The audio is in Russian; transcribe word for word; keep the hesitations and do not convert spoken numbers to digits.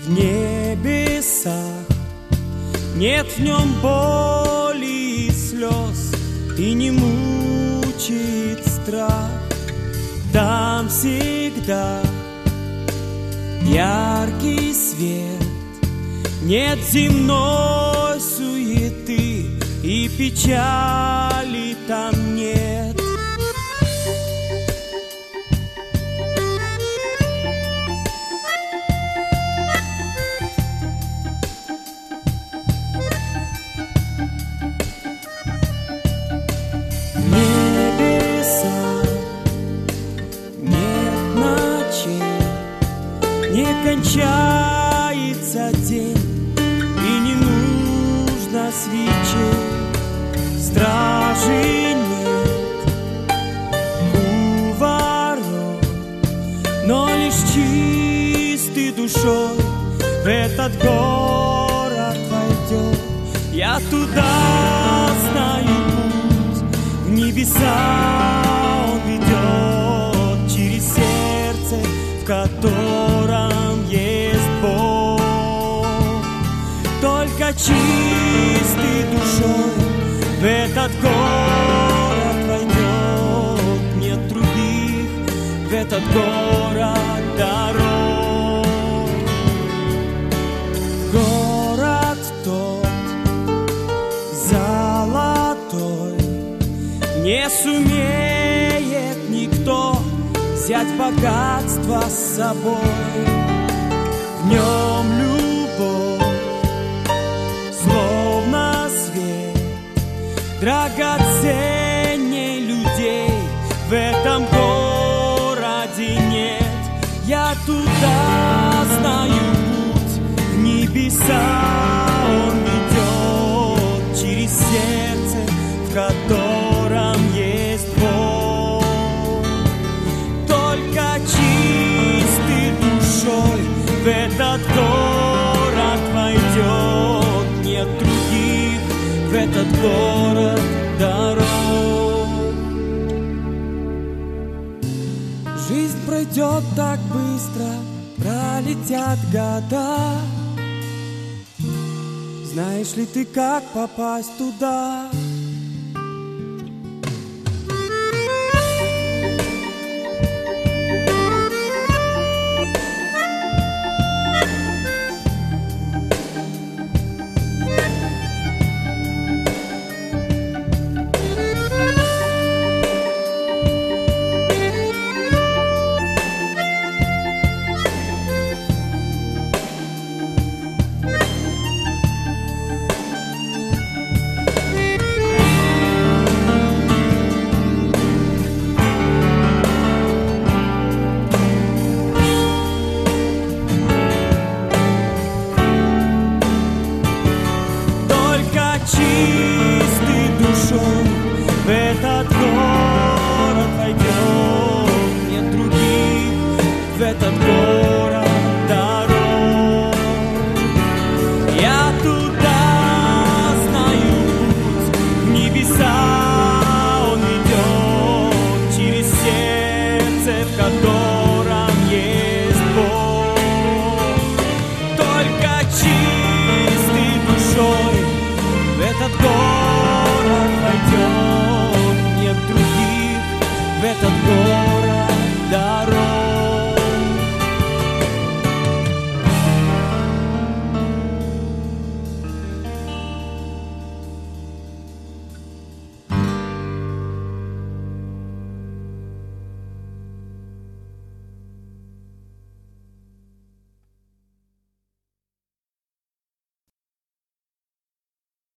в небесах. Нет в нем боли и слез, и не мучит страх. Там всегда яркий свет, нет земной суеты, и печали там нет. Не кончается день, и не нужно свечей. Стражи нет у ворот, но лишь чистой душой в этот город войдет. Я туда знаю путь, в небеса он ведет, через сердце, в котором есть Бог. Только чистой душой в этот город войдет. Нет других в этот город дорог. Город тот золотой, не сумеет никто взять богатство с собой. В нем любовь, словно свет, драгоценней людей в этом городе нет. Я туда знаю путь, в небеса он ведет, через сердце, в котором есть Бог. Только чистой душой в этот город войдет. Нет других в этот город дорог. Жизнь пройдет так быстро, пролетят года. Знаешь ли ты, как попасть туда? Чистой душой в этот город войдет. Нет других в этот город дорог. Я туда знаю путь, в небеса он ведет, через сердце, в котором есть Бог. Только чистой душой в этот город войдет. Нет других в этот город